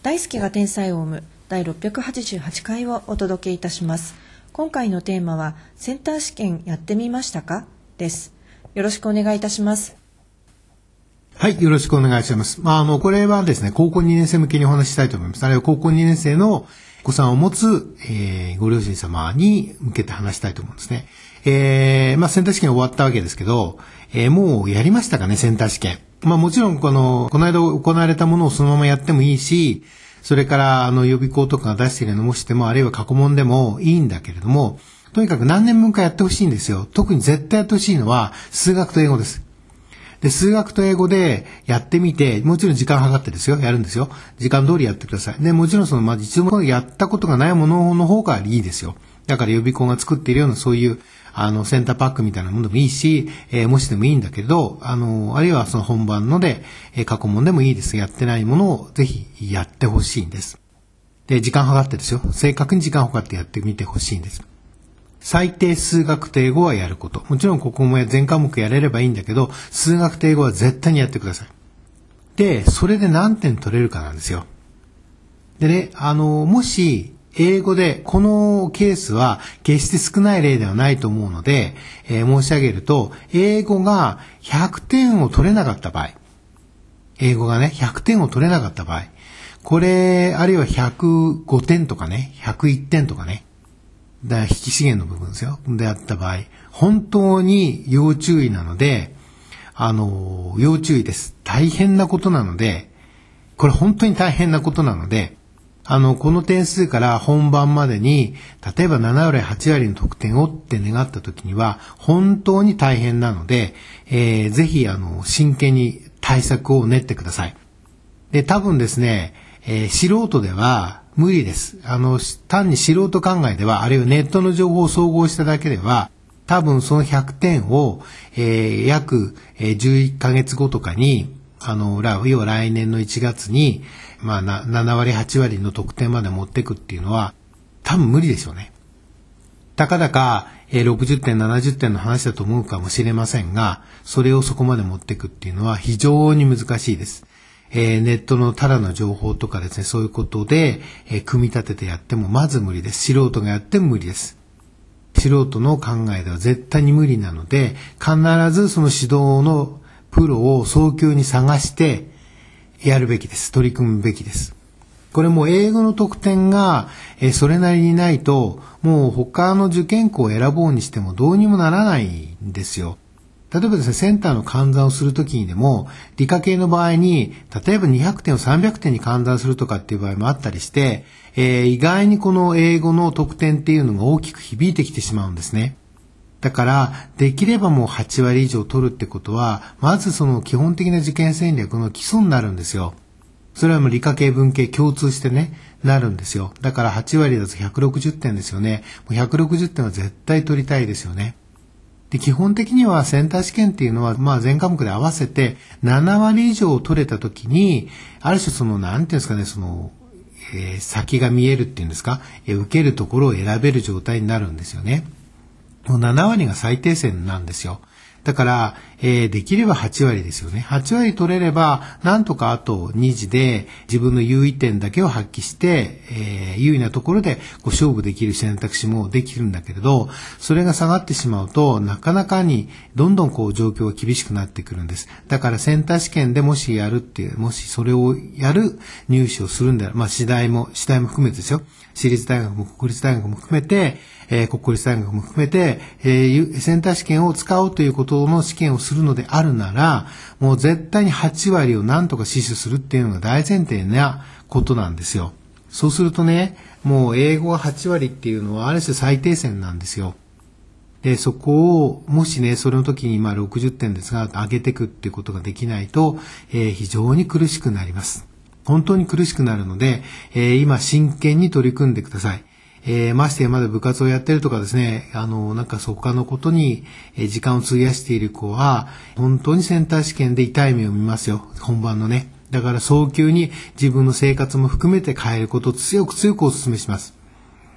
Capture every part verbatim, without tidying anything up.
大好きが天才を生むだいろっぴゃくはちじゅうはちかいをお届けいたします。今回のテーマはセンター試験やってみましたかです。よろしくお願いいたします。 はい、よろしくお願いします。まあ、あの、これはですね、高校にねん生向けにお話ししたいと思います。あるいは高校にねん生のお子さんを持つ、えー、ご両親様に向けて話したいと思うんですね。えー、まあ、センター試験終わったわけですけど、えー、もうやりましたかね、センター試験。まあ、もちろん、この、この間行われたものをそのままやってもいいし、それから、あの、予備校とかが出しているのもしても、あるいは過去問でもいいんだけれども、とにかく何年分かやってほしいんですよ。特に絶対やってほしいのは、数学と英語です。で、数学と英語でやってみて、もちろん時間計ってですよ、やるんですよ。時間通りやってください。で、もちろんその、まあ、一度もやったことがないものの方がいいですよ。だから予備校が作っているようなそういう、あの、センターパックみたいなものでもいいし、えー、模試でもいいんだけど、あの、あるいはその本番ので、えー、過去問でもいいです。やってないものをぜひやってほしいんです。で、時間計ってですよ。正確に時間計ってやってみてほしいんです。最低数学と英語はやること。もちろんここも全科目やれればいいんだけど、数学と英語は絶対にやってください。で、それで何点取れるかなんですよ。でね、あの、もし、英語で、このケースは決して少ない例ではないと思うので、えー、申し上げると、英語がひゃくてんを取れなかった場合、英語がね、ひゃくてんを取れなかった場合、これ、あるいはひゃくごてんとかね、ひゃくいってんとかね、だ引き資源の部分ですよ。であった場合、本当に要注意なので、あの、要注意です。大変なことなので、これ本当に大変なことなので、あの、この点数から本番までに、例えばななわり、はちわりの得点をって願った時には、本当に大変なので、えー、ぜひ、あの、真剣に対策を練ってください。で、多分ですね、えー、素人では無理です。あの、単に素人考えでは、あるいはネットの情報を総合しただけでは、多分そのひゃくてんを、えー、約じゅういっかげつごとかに、あの、要は来年のいちがつに、まあ、ななわり、はちわりの得点まで持っていくっていうのは、多分無理でしょうね。たかだか、えー、ろくじゅってん、ななじゅってんの話だと思うかもしれませんが、それをそこまで持っていくっていうのは非常に難しいです。えー、ネットのただの情報とかですね、そういうことで、えー、組み立ててやってもまず無理です。素人がやっても無理です。素人の考えでは絶対に無理なので、必ずその指導のプロを早急に探してやるべきです。取り組むべきです。これも英語の得点が、えー、それなりにないと、もう他の受験校を選ぼうにしてもどうにもならないんですよ。例えばですね、センターの換算をするときにでも、理科系の場合に、例えばにひゃくてんをさんびゃくてんに換算するとかっていう場合もあったりして、えー、意外にこの英語の得点っていうのが大きく響いてきてしまうんですね。だから、できればもうはちわり以上取るってことは、まずその基本的な受験戦略の基礎になるんですよ。それはもう理科系文系共通してね、なるんですよ。だからはちわりだとひゃくろくじゅってんですよね。もうひゃくろくじゅってんは絶対取りたいですよね。で、基本的にはセンター試験っていうのは、まあ全科目で合わせてななわり以上取れたときに、ある種その、なんていうんですかね、その、えー、先が見えるっていうんですか、えー、受けるところを選べる状態になるんですよね。もうななわりが最低線なんですよ。だから、えー、できればはちわりですよね。はちわり取れれば、なんとかあとに次で自分の優位点だけを発揮して、えー、優位なところでこう勝負できる選択肢もできるんだけれど、それが下がってしまうと、なかなかにどんどんこう状況が厳しくなってくるんです。だからセンター試験でもしやるっていう、もしそれをやる入試をするんだら、まあ、次第も、次第も含めてですよ。私立大学も国立大学も含めて、えー、国立大学も含めて、えー、センター試験を使おうということの試験をするのであるなら、もう絶対にはちわりをなんとか死守するっていうのが大前提なことなんですよ。そうするとね、もう英語ははちわりっていうのはある種最低線なんですよ。で、そこを、もしね、それの時にまあろくじゅってんですが、上げていくっていうことができないと、えー、非常に苦しくなります。本当に苦しくなるので、えー、今真剣に取り組んでください。えー、ましてやまだ部活をやってるとかですね、あの、なんか他のことに時間を費やしている子は、本当にセンター試験で痛い目を見ますよ。本番のね。だから早急に自分の生活も含めて変えることを強く強くお勧めします。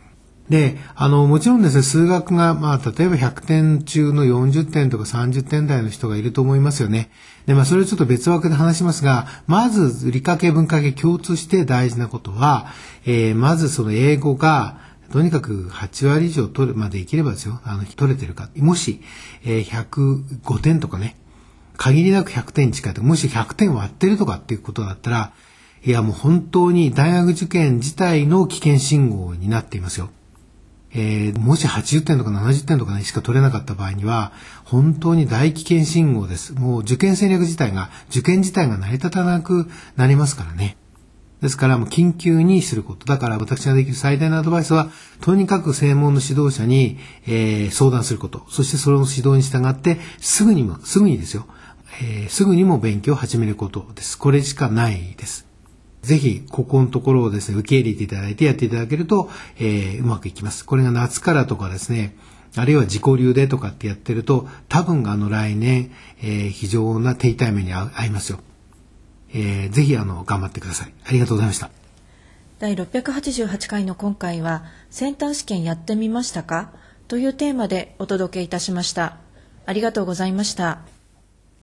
で、あの、もちろんですね、数学が、まあ、例えばひゃくてん中のよんじゅってんとかさんじゅってん台の人がいると思いますよね。で、まあ、それをちょっと別枠で話しますが、まず、理科系、文化系共通して大事なことは、えー、まずその英語が、とにかくはち割以上取るまでいければですよ、あの、取れてるか。もし、えー、ひゃくごてんとかね、限りなくひゃくてん近いとか、もしひゃくてん割ってるとかっていうことだったら、いや、もう本当に大学受験自体の危険信号になっていますよ。えー、もしはちじゅってんとかななじゅってんとかね、しか取れなかった場合には、本当に大危険信号です。もう受験戦略自体が、受験自体が成り立たなくなりますからね。ですから、もう緊急にすること。だから私ができる最大のアドバイスは、とにかく専門の指導者に、えー、相談すること。そしてその指導に従って、すぐにも、すぐにですよ、えー、すぐにも勉強を始めることです。これしかないです。ぜひ、ここのところをですね、受け入れていただいてやっていただけると、えー、うまくいきます。これが夏からとかですね、あるいは自己流でとかってやってると、多分あの来年、えー、非常な手痛い目に遭いますよ。えー、ぜひあの、頑張ってください。ありがとうございました。 だいろっぴゃくはちじゅうはちかいの今回は、センター試験やってみましたかというテーマでお届けいたしました。ありがとうございました。